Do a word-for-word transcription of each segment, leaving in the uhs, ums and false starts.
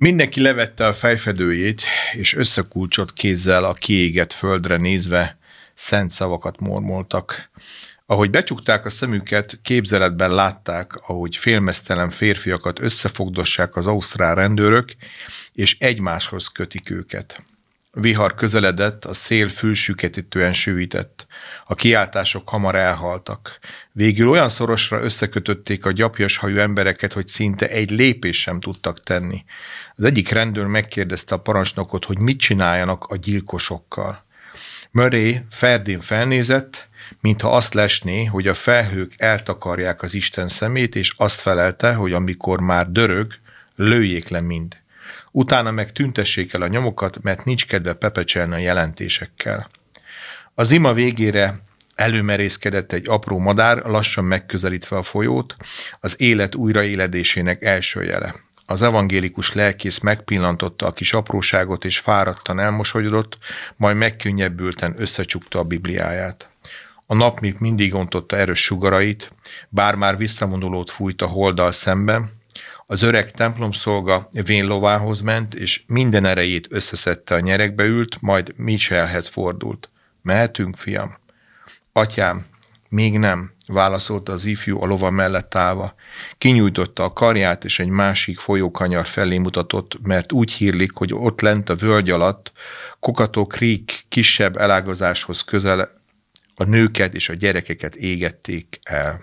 Mindenki levette a fejfedőjét, és összekulcsolt kézzel a kiégett földre nézve szent szavakat mormoltak. Ahogy becsukták a szemüket, képzeletben látták, ahogy félmeztelen férfiakat összefogdossák az ausztrál rendőrök, és egymáshoz kötik őket. Vihar közeledett, a szél fülsüketítően sűvített. A kiáltások hamar elhaltak. Végül olyan szorosra összekötötték a gyapjas hajú embereket, hogy szinte egy lépés sem tudtak tenni. Az egyik rendőr megkérdezte a parancsnokot, hogy mit csináljanak a gyilkosokkal. Murray ferdén felnézett, mintha azt lesné, hogy a felhők eltakarják az Isten szemét, és azt felelte, hogy amikor már dörög, lőjék le mind. Utána meg tüntessék el a nyomokat, mert nincs kedve pepecselni a jelentésekkel. A zima végére előmerészkedett egy apró madár, lassan megközelítve a folyót, az élet újraéledésének első jele. Az evangélikus lelkész megpillantotta a kis apróságot, és fáradtan elmosolyodott, majd megkönnyebbülten összecsukta a Bibliáját. A nap még mindig ontotta erős sugarait, bár már visszavonulót fújt a holddal szemben. Az öreg templomszolga vén lovához ment, és minden erejét összeszedte, a nyeregbe ült, majd Mitchellhez fordult. Mehetünk, fiam? Atyám, még nem, válaszolta az ifjú a lova mellett állva. Kinyújtotta a karját, és egy másik folyókanyar felé mutatott, mert úgy hírlik, hogy ott lent a völgy alatt, Kokató Creek kisebb elágazáshoz közel a nőket és a gyerekeket égették el.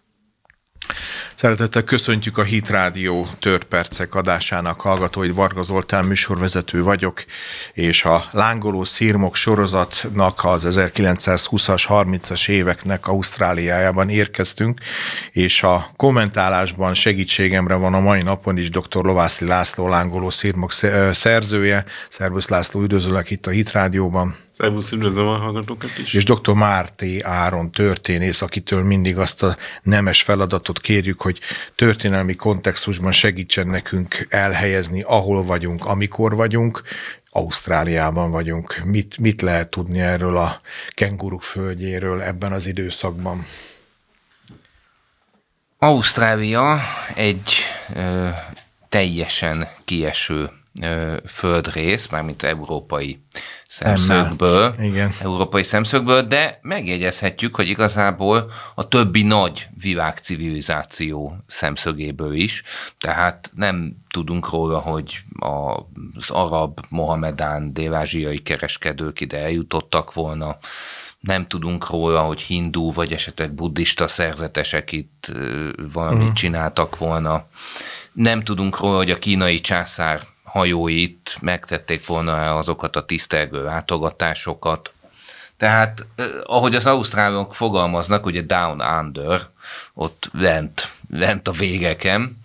Szeretettel köszöntjük a Hit Rádió Törpercek adásának hallgatóit. Varga Zoltán műsorvezető vagyok, és a Lángoló szirmok sorozatnak az ezerkilencszázhúszas, harmincas éveknek Ausztráliájában érkeztünk, és a kommentálásban segítségemre van a mai napon is dr. Lovászli László, Lángoló szirmok szerzője. Szervusz László, üdvözöllek itt a Hit Rádióban. Szervusz, üdvözlöm a hallgatókat is. És dr. Márté Áron történész, akitől mindig azt a nemes feladatot kérjük, hogy történelmi kontextusban segítsen nekünk elhelyezni, ahol vagyunk, amikor vagyunk. Ausztráliában vagyunk. Mit, mit lehet tudni erről a kenguruk földjéről ebben az időszakban? Ausztrália egy ö, teljesen kieső ö, földrész, mármint európai szemszögből, Igen. európai szemszögből, de megjegyezhetjük, hogy igazából a többi nagy világcivilizáció szemszögéből is, tehát nem tudunk róla, hogy az arab, mohamedán, dél-ázsiai kereskedők ide eljutottak volna, nem tudunk róla, hogy hindu vagy esetleg buddhista szerzetesek itt valamit uh-huh. csináltak volna, nem tudunk róla, hogy a kínai császár hajóit megtették volna azokat a tisztelgő látogatásokat. Tehát, ahogy az ausztrálok fogalmaznak, ugye down under, ott lent, lent a végeken,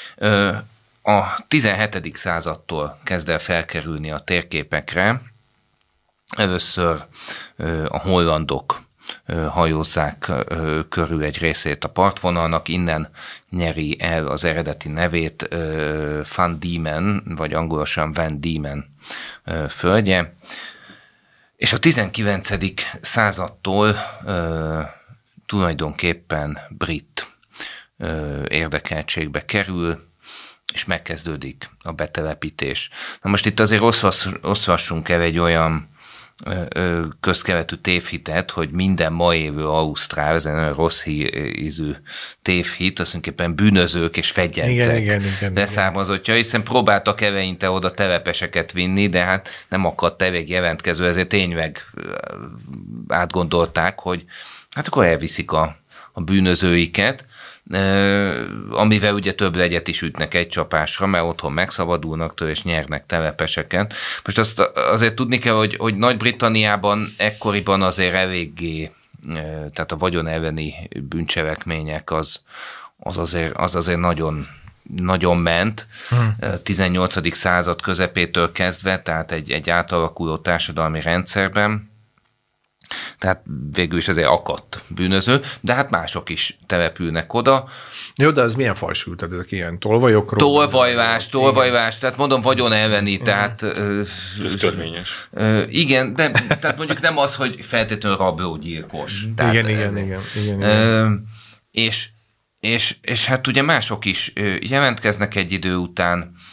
a tizenhetedik századtól kezd el felkerülni a térképekre. Először a hollandok hajózzák körül egy részét a partvonalnak, innen nyeri el az eredeti nevét Van Diemen, vagy angolosan Van Diemen földje, és a tizenkilencedik századtól tulajdonképpen brit érdekeltségbe kerül, és megkezdődik a betelepítés. Na most itt azért oszthassunk el egy olyan közkeletű tévhitet, hogy minden ma élő ausztrál, ez egy nagyon rossz ízű tévhit, az tulajdonképpen bűnözők és fegyencek leszármazottja, hiszen próbáltak eleinte oda telepeseket vinni, de hát nem akadt elég jelentkező, ezért tényleg átgondolták, hogy hát akkor elviszik a, a bűnözőiket, amivel ugye több legyet is ütnek egy csapásra, mert otthon megszabadulnak tőle, és nyernek telepeseket. Most azt azért tudni kell, hogy, hogy Nagy-Britanniában ekkoriban azért eléggé, tehát a vagyon elleni bűncselekmények az, az, azért, az azért nagyon, nagyon ment. Hmm. tizennyolcadik század közepétől kezdve, tehát egy, egy átalakuló társadalmi rendszerben. Tehát végül is azért akadt bűnöző, de hát mások is települnek oda. Jó, de ez milyen fajsú? Tehát ezek ilyen tolvajokról? Tolvajlás, tolvajlás, tehát mondom vagyon elleni, igen. Tehát... Ez törvényes. Igen, de tehát mondjuk nem az, hogy feltétlenül rablógyilkos. Tehát igen, igen, igen, igen, igen. És, és, és hát ugye mások is jelentkeznek egy idő után,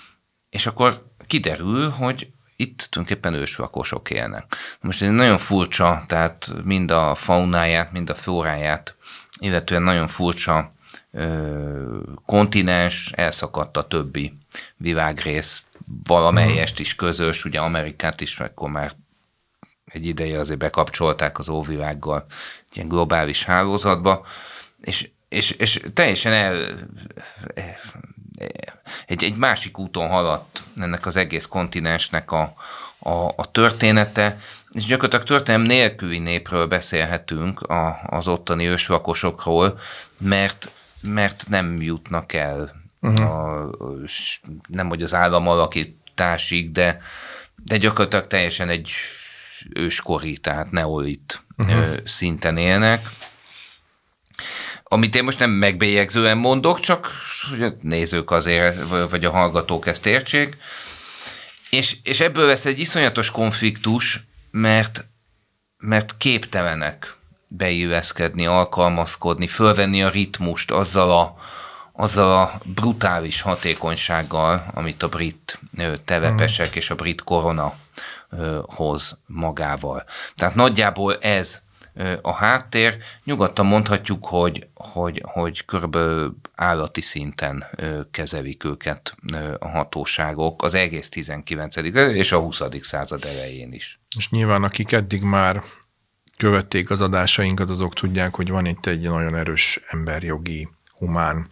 és akkor kiderül, hogy itt tulajdonképpen őslakosok élnek. Most ez nagyon furcsa, tehát mind a faunáját, mind a flóráját, illetően nagyon furcsa ö, kontinens, elszakadt a többi világrész, valamelyest is közös, ugye Amerikát is, akkor már egy ideje azért bekapcsolták az óvilággal ilyen globális hálózatba, és, és, és teljesen el, egy, egy másik úton haladt ennek az egész kontinensnek a, a, a története, és gyakorlatilag történelem nélküli népről beszélhetünk, a, az ottani őslakosokról, mert, mert nem jutnak el uh-huh. a, nem hogy az államalakításig, de, de gyakorlatilag teljesen egy őskori, tehát neolit uh-huh. szinten élnek. Amit én most nem megbélyegzően mondok, csak hogy a nézők azért, vagy a hallgatók ezt értsék. És, és ebből lesz egy iszonyatos konfliktus, mert, mert képtelenek beilleszkedni, alkalmazkodni, fölvenni a ritmust azzal a, azzal a brutális hatékonysággal, amit a brit telepesek hmm. és a brit korona hoz magával. Tehát nagyjából ez a háttér. Nyugodtan mondhatjuk, hogy, hogy, hogy körülbelül állati szinten kezelik őket a hatóságok az egész tizenkilencedik és a huszadik század elején is. És nyilván akik eddig már követték az adásainkat, azok tudják, hogy van itt egy nagyon erős emberjogi, humán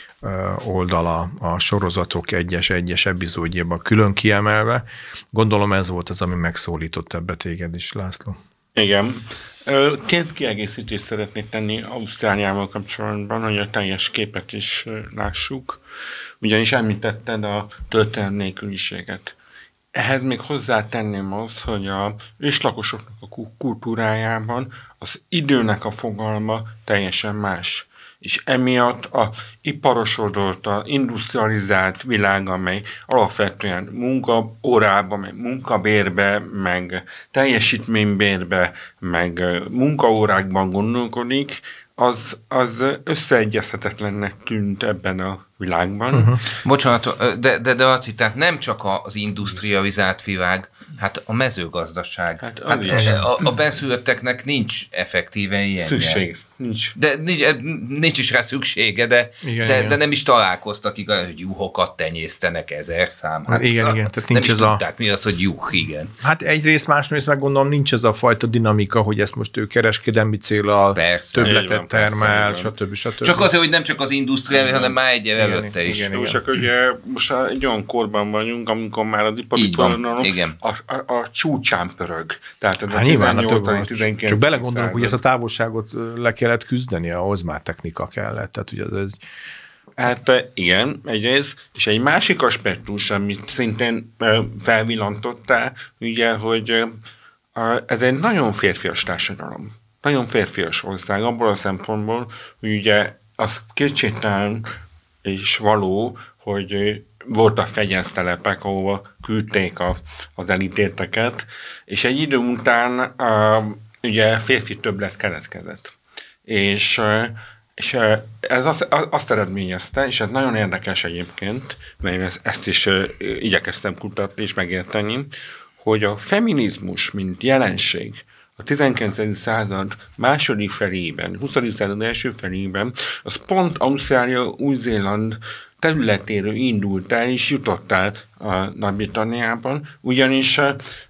oldala a sorozatok egyes-egyes epizódjában külön kiemelve. Gondolom ez volt az, ami megszólított ebbe téged is, László. Igen. Két kiegészítést szeretnék tenni Ausztráliával kapcsolatban, hogy a teljes képet is lássuk. Ugyanis említetted a történelem nélküliséget. Ehhez még hozzátenném azt, hogy a őslakosoknak a kultúrájában az időnek a fogalma teljesen más. És emiatt a iparosodott, a industrializált világ, amely alapvetően munkaórában, meg munkabérbe, meg teljesítménybérbe, meg munkaórákban gondolkodik, az, az összeegyezhetetlennek tűnt ebben a világban. Uh-huh. Bocsánat, de, de, de Laci, tehát nem csak az industrializált világ, hát a mezőgazdaság. Hát, hát a, a benszülötteknek nincs effektíven ilyen. Szükség. Nincs. De nincs, nincs is rá szüksége, de, igen, de, igen. de nem is találkoztak igaz, hogy juhokat tenyésztenek ezer szám. Hát igen, szóval igen. Tehát nem nincs is ez tudták, a... mi az, hogy juh, igen. Hát egyrészt, másrészt meg gondolom nincs ez a fajta dinamika, hogy ezt most ő kereskedelmi céllal persze, többletet van, termel, persze, stb. stb. Csak azért, hogy nem csak az industriál, hanem már egy előtte is. Igen, igen. Csak ugye most egy olyan korban vagyunk, amikor már az ipari forradalom a, a, a csúcsán pörög. Tehát ez hát a tizennyolcadik tizenkilencedik Csak belegondolunk, hogy ezt a távolságot le kellett küzdeni, ahhoz már technika kellett. Tehát ugye ez... Hát igen, egyrészt, és egy másik aspektus, amit szintén felvillantottál, ugye, hogy ez egy nagyon férfias társadalom. Nagyon férfias ország, abból a szempontból, hogy ugye az kétségtelen és való, hogy voltak fegyeztelepek, ahova küldték a, az elítélteket, és egy idő után uh, ugye férfi többlet keletkezett. És, uh, és ez azt, azt eredményezte, és ez nagyon érdekes egyébként, mert ezt is uh, igyekeztem kutatni és megérteni, hogy a feminizmus, mint jelenség, a tizenkilencedik század második felében, huszadik század első felében, az pont Ausztrália, Új-Zéland területéről indult el, és jutott el a Nagy-Britanniában, ugyanis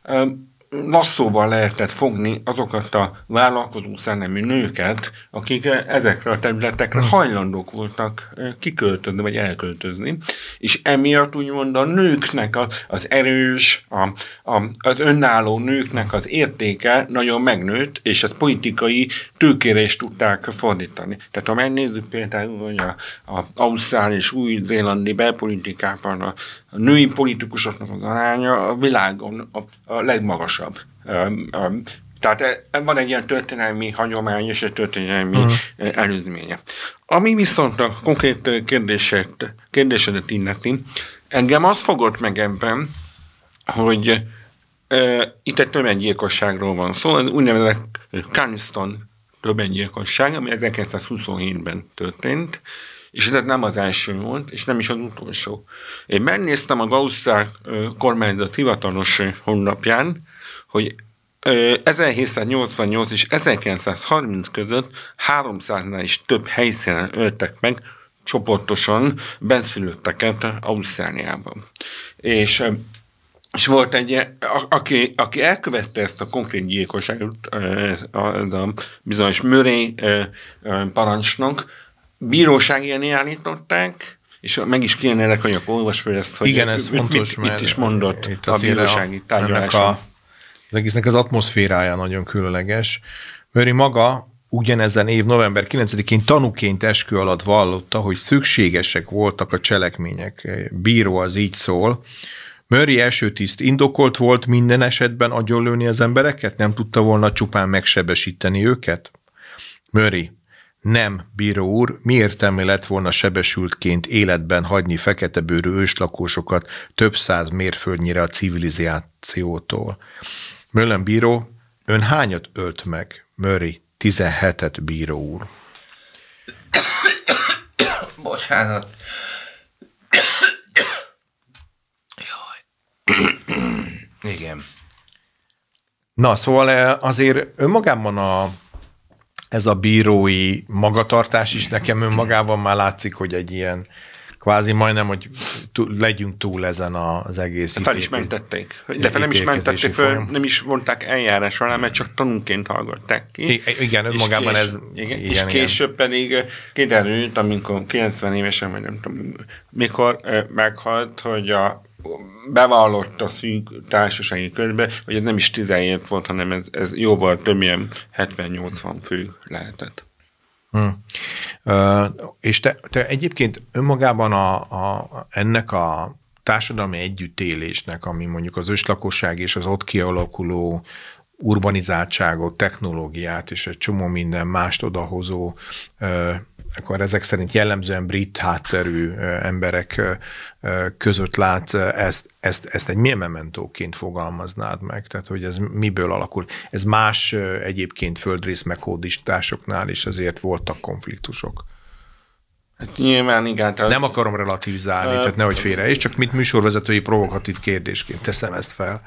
lasszóval lehetett fogni azokat a vállalkozó szellemű nőket, akik ezekre a területekre hajlandók voltak kiköltözni, vagy elköltözni, és emiatt úgymond a nőknek az, az erős, a, a, az önálló nőknek az értéke nagyon megnőtt, és ezt politikai tőkére is tudták fordítani. Tehát ha megnézzük például, hogy a, a ausztrál és új-zélandi belpolitikában a, a női politikusoknak az aránya a világon a, a legmagasabb. Um, um, tehát van egy ilyen történelmi hagyomány és egy történelmi uh-huh. előzménye. Ami viszont a konkrét kérdéset, kérdésedet illeti, engem az fogott meg ebben, hogy uh, itt egy tömeggyilkosságról van szó, ez úgynevezett Carnston tömeggyilkosság, ami ezerkilencszázhuszonhétben történt, És ez nem az első volt, és nem is az utolsó. Én megnéztem az ausztrál kormányzat hivatalos honlapján, hogy ezerhétszáznyolcvannyolc és ezerkilencszázharminc között háromszáznál is több helyszínen öltek meg csoportosan benszülötteket Ausztráliában. És, és volt egy, aki, aki elkövette ezt a konkrét gyilkosságot, a, a bizonyos Murray parancsnok, bíróság elé állították, és meg is kéne nekünk olvasni ezt, hogy igen, ez mit, fontos, mit, mit is mondott itt a bírósági tárgyaláson. Az egésznek az atmoszférája nagyon különleges. Murray maga ugyanezen év november kilencedikén tanúként eskü alatt vallotta, hogy szükségesek voltak a cselekmények. Bíró az így szól. Murray első tiszt indokolt volt minden esetben agyonlőni az embereket? Nem tudta volna csupán megsebesíteni őket? Murray: nem, bíró úr, mi értelme lett volna sebesültként életben hagyni feketebőrű őslakósokat több száz mérföldnyire a civilizációtól? Mullen bíró: ön hányat ölt meg? Murray: tizenhetet, bíró úr. Bocsánat. Jaj. Igen. Na, szóval azért önmagában a, ez a bírói magatartás is nekem önmagában már látszik, hogy egy ilyen kvázi majdnem, hogy túl, legyünk túl ezen az egész fel is mentették. De fel nem is mentették föl, nem is vonták eljárás alá, mert csak tanúnként hallgatták ki. I- igen, önmagában kés, ez... Igen, igen, és később igen. pedig kiderült, amikor kilencven évesen, vagy nem tudom, mikor meghalt, hogy a bevallott a szűk társasági körbe, hogy ez nem is tizenhét volt, hanem ez, ez jóval több ilyen hetven-nyolcvan fő lehetett. Hmm. Uh, és te, te egyébként önmagában a, a, ennek a társadalmi együttélésnek, ami mondjuk az őslakosság és az ott kialakuló urbanizáltságot, technológiát és egy csomó minden mást odahozó, uh, akkor ezek szerint jellemzően brit hátterű uh, emberek uh, között látsz, uh, ezt, ezt, ezt egy milyen mementóként fogalmaznád meg? Tehát, hogy ez miből alakul? Ez más uh, egyébként földrész meghódításoknál is azért voltak konfliktusok. Hát nyilván igen. Tehát... Nem akarom relativizálni, uh, tehát nehogy félre, és csak mint műsorvezetői provokatív kérdésként teszem ezt fel.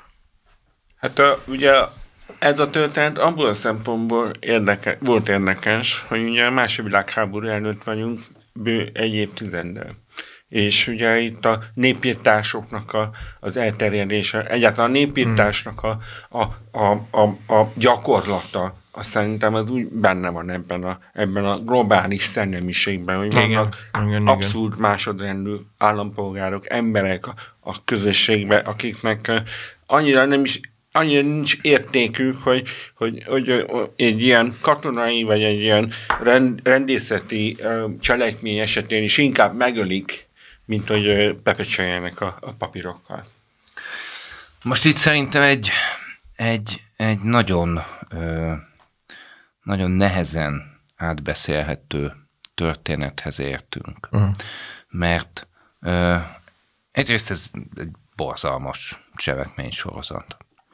Hát uh, ugye ez a történet abból a szempontból érdeke, volt érdekes, hogy ugye a második világháború előtt vagyunk bő egy évtizeddel. És ugye itt a népírtásoknak a, az elterjedése, egyáltalán a népírtásnak a, a, a, a, a gyakorlata, azt szerintem az úgy benne van ebben a, ebben a globális szellemiségben, hogy vannak igen, igen, abszolút igen. másodrendű állampolgárok, emberek a, a közösségben, akiknek annyira nem is annyira nincs értékük, hogy, hogy, hogy egy ilyen katonai, vagy egy ilyen rend, rendészeti cselekmény esetén is inkább megölik, mint hogy pepecseljenek a, a papírokkal. Most itt szerintem egy, egy, egy nagyon, ö, nagyon nehezen átbeszélhető történethez értünk. Uh-huh. Mert ö, egyrészt ez egy borzalmas cselekménysorozat.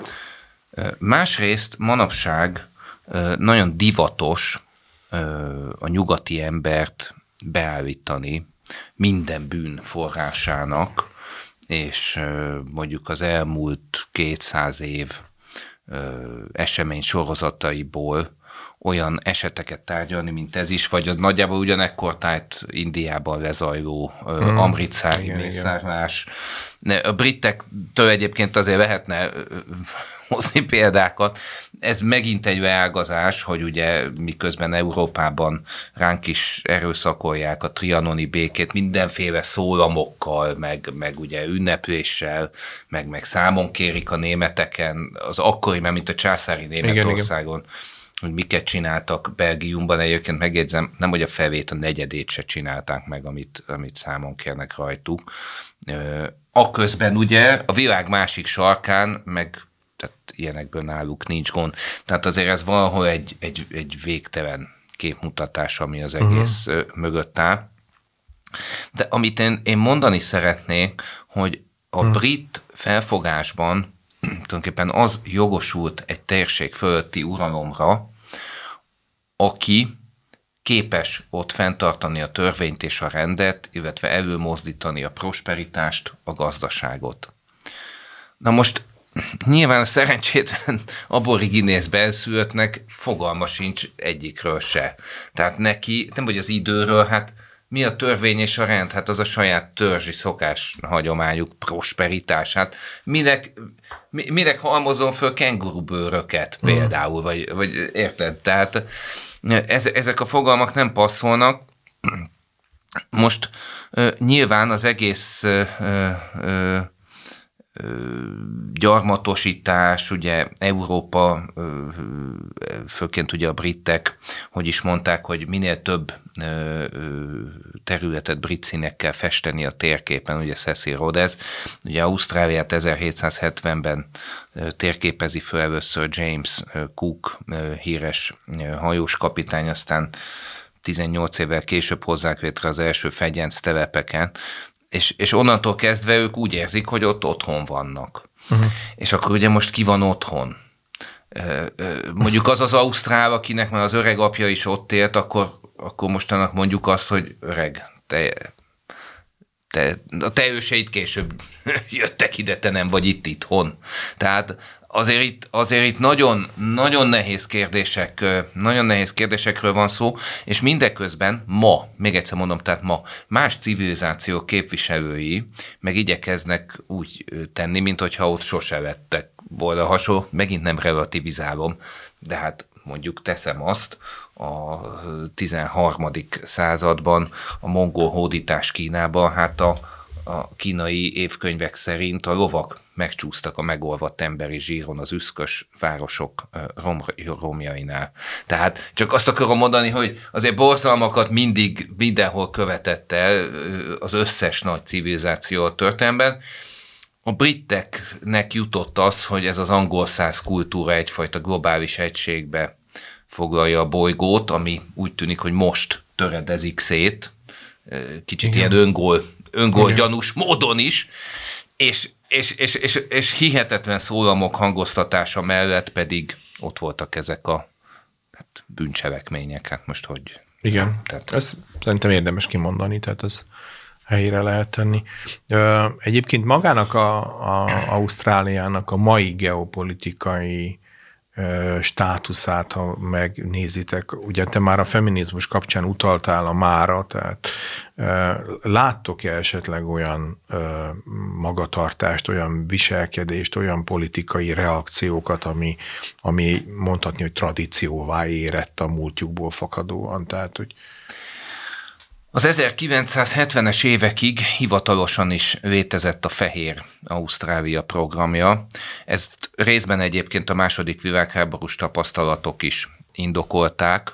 Másrészt manapság nagyon divatos a nyugati embert beállítani minden bűn forrásának, és mondjuk az elmúlt kétszáz év esemény sorozataiból olyan eseteket tárgyalni, mint ez is, vagy az nagyjából ugyanekkor tájt Indiában lezajló hmm. amritszári mészárlás. A britektől egyébként azért lehetne hozni példákat. Ez megint egy leágazás, hogy ugye miközben Európában ránk is erőszakolják a trianoni békét mindenféle szólamokkal, meg, meg ugye ünnepléssel, meg, meg számon kérik a németeken, az akkori, mert mint a császári Németországon, igen, hogy miket csináltak Belgiumban, egyébként megjegyzem, nem hogy a felét, a negyedét se csinálták meg, amit, amit számon kérnek rajtuk. Aközben ugye a világ másik sarkán, meg tehát ilyenekből náluk nincs gond. Tehát azért ez valahol egy, egy, egy végtelen képmutatás, ami az egész uh-huh. mögött áll. De amit én, én mondani szeretnék, hogy a uh-huh. brit felfogásban tulajdonképpen az jogosult egy térség fölötti uralomra, aki képes ott fenntartani a törvényt és a rendet, illetve előmozdítani a prosperitást, a gazdaságot. Na most nyilván a szerencsétlen aboriginész benszülöttnek fogalma sincs egyikről se. Tehát neki, nem vagy az időről, hát mi a törvény és a rend? Hát az a saját törzsi szokás hagyományuk, prosperitás. Hát minek, minek halmozom föl kengurubőröket például, vagy, vagy érted? Tehát ez, ezek a fogalmak nem passzolnak. Most nyilván az egész ö, ö, gyarmatosítás, ugye Európa, főként ugye a britek, hogy is mondták, hogy minél több területet brit színekkel festeni a térképen, ugye Cecil Rhodes, ugye Ausztráliát ezerhétszázhetvenben térképezi föl először James Cook, híres hajós kapitány, aztán tizennyolc évvel később hozzák létre az első fegyenc telepeken, És, és onnantól kezdve ők úgy érzik, hogy ott otthon vannak. Uh-huh. És akkor ugye most ki van otthon? Mondjuk az az ausztrál, akinek már az öreg apja is ott élt, akkor, akkor mostanak mondjuk azt, hogy öreg, te, te, a te őseid később jöttek ide, te nem vagy itt itthon. Tehát azért itt, azért itt nagyon, nagyon nehéz kérdések, nagyon nehéz kérdésekről van szó, és mindeközben ma, még egyszer mondom, tehát ma más civilizációk képviselői meg igyekeznek úgy tenni, mint hogyha ott sose lettek volna hasonló, megint nem relativizálom, de hát mondjuk teszem azt, a tizenharmadik században a mongol hódítás Kínában, hát a, a kínai évkönyvek szerint a lovak megcsúsztak a megolvadt emberi zsíron az üszkös városok rom, romjainál. Tehát csak azt akarom mondani, hogy azért borzalmakat mindig mindenhol követett el az összes nagy civilizáció a történelemben. A briteknek jutott az, hogy ez az angol-szász kultúra egyfajta globális egységbe foglalja a bolygót, ami úgy tűnik, hogy most töredezik szét, kicsit igen. ilyen öngól, öngól gyanús módon is, és, és, és, és, és hihetetlen szólamok hangoztatása mellett pedig ott voltak ezek a hát, bűncselekmények, hát most hogy... Igen, tehát... ezt szerintem érdemes kimondani, tehát ez helyére lehet tenni. Egyébként magának a, a Ausztráliának a mai geopolitikai státuszát, ha megnézitek, ugye te már a feminizmus kapcsán utaltál a mára, tehát láttok-e esetleg olyan magatartást, olyan viselkedést, olyan politikai reakciókat, ami, ami mondhatni, hogy tradícióvá érett a múltjukból fakadóan, tehát hogy az ezerkilencszázhetvenes évekig hivatalosan is létezett a Fehér Ausztrália programja. Ezt részben egyébként a második világháborús tapasztalatok is indokolták.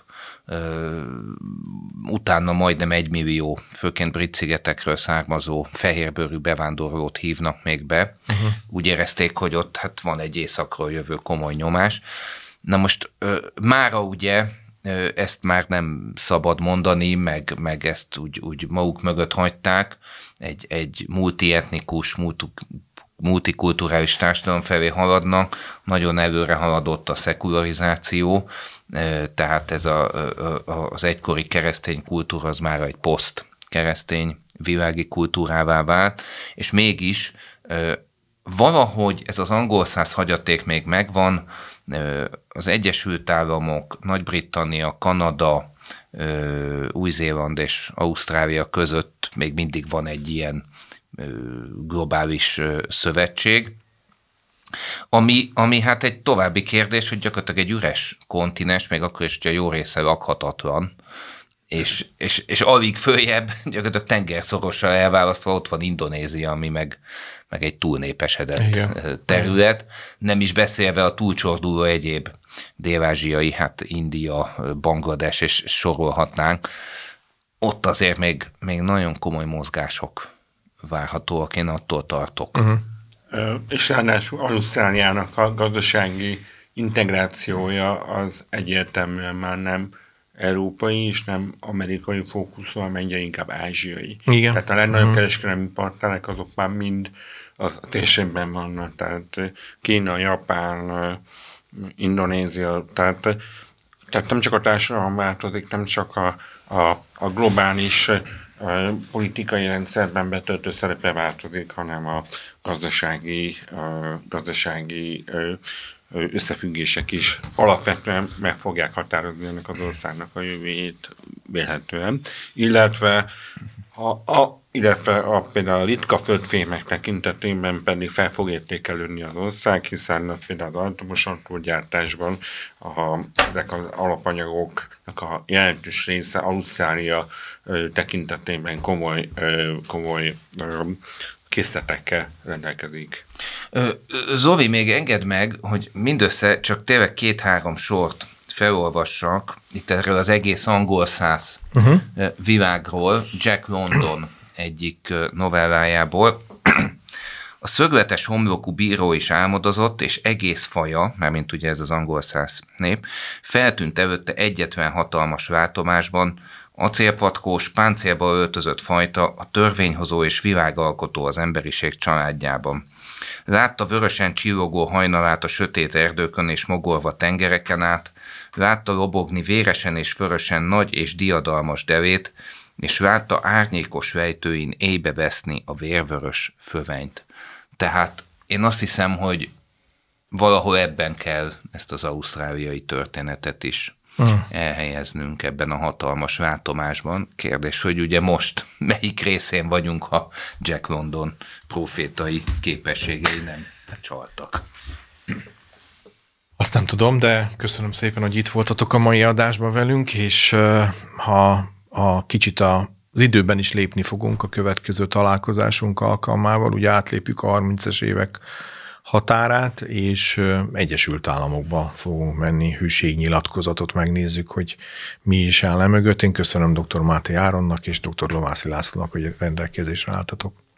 Utána majdnem egy millió, főként Brit-szigetekről származó fehérbőrű bevándorlót hívnak még be. Uh-huh. Úgy érezték, hogy ott hát van egy északról jövő komoly nyomás. Na most mára ugye ezt már nem szabad mondani, meg, meg ezt úgy, úgy maguk mögött hagyták, egy, egy multietnikus, multi, multikulturális társadalom felé haladnak, nagyon előre haladott a szekularizáció, tehát ez a, a, az egykori keresztény kultúra az már egy poszt-keresztény világi kultúrává vált, és mégis valahogy ez az angol-szász hagyaték még megvan, az Egyesült Államok, Nagy-Britannia, Kanada, Új-Zéland és Ausztrália között még mindig van egy ilyen globális szövetség, ami, ami hát egy további kérdés, hogy gyakorlatilag egy üres kontinens, még akkor is, hogy a jó része lakhatatlan, és, és, és alig följebb, gyakorlatilag tengerszorossal elválasztva ott van Indonézia, ami meg, meg egy túlnépesedett igen. terület, nem is beszélve a túlcsorduló egyéb dél-ázsiai, hát India, Banglades és sorolhatnánk. Ott azért még, még nagyon komoly mozgások várhatóak, én attól tartok. Uh-huh. És ráadásul Ausztráliának a gazdasági integrációja az egyértelműen már nem európai és nem amerikai fókuszú, hanem egyre inkább ázsiai. Igen. Tehát a legnagyobb uh-huh. kereskedelmi partnerek azok már mind a térségben vannak, tehát Kína, Japán, Indonézia, tehát Tehát nem csak a társadalom változik, nem csak a, a, a globális a politikai rendszerben betöltő szerepe változik, hanem a gazdasági, a gazdasági összefüggések is alapvetően meg fogják határozni ennek az országnak a jövőjét vélhetően. Illetve a, a, illetve a, például a ritka földfémek tekintetében pedig fel fog értékelődni az ország, hiszen például az elektromos autógyártásban a, ezek az alapanyagoknak a jelentős része Ausztrália ö, tekintetében komoly, ö, komoly ö, készletekkel rendelkezik. Zoli, még engedd meg, hogy mindössze csak tényleg két-három sort felolvassak itt erről az egész angol száz uh-huh. világról, Jack London egyik novellájából. A szögletes homlokú bíró is álmodozott, és egész faja, mármint ugye ez az angol száz nép, feltűnt előtte egyetlen hatalmas látomásban, acélpatkós, páncélba öltözött fajta, a törvényhozó és világalkotó az emberiség családjában. Látta vörösen csillogó hajnalát a sötét erdőkön és mogorva tengereken át, látta lobogni véresen és vörösen nagy és diadalmas devét, és látta árnyékos vejtőin éjbe veszni a vérvörös fövenyt. Tehát én azt hiszem, hogy valahol ebben kell ezt az ausztráliai történetet is uh. elhelyeznünk ebben a hatalmas látomásban. Kérdés, hogy ugye most melyik részén vagyunk, ha Jack London profétai képességei nem csaltak. Azt nem tudom, de köszönöm szépen, hogy itt voltatok a mai adásban velünk, és ha a kicsit a az időben is lépni fogunk a következő találkozásunk alkalmával, ugye átlépjük a harmincas évek határát, és Egyesült Államokba fogunk menni, hűségnyilatkozatot megnézzük, hogy mi is áll e mögött. Én köszönöm dr. Máté Áronnak és dr. Lovászi Lászlónak, hogy rendelkezésre álltatok.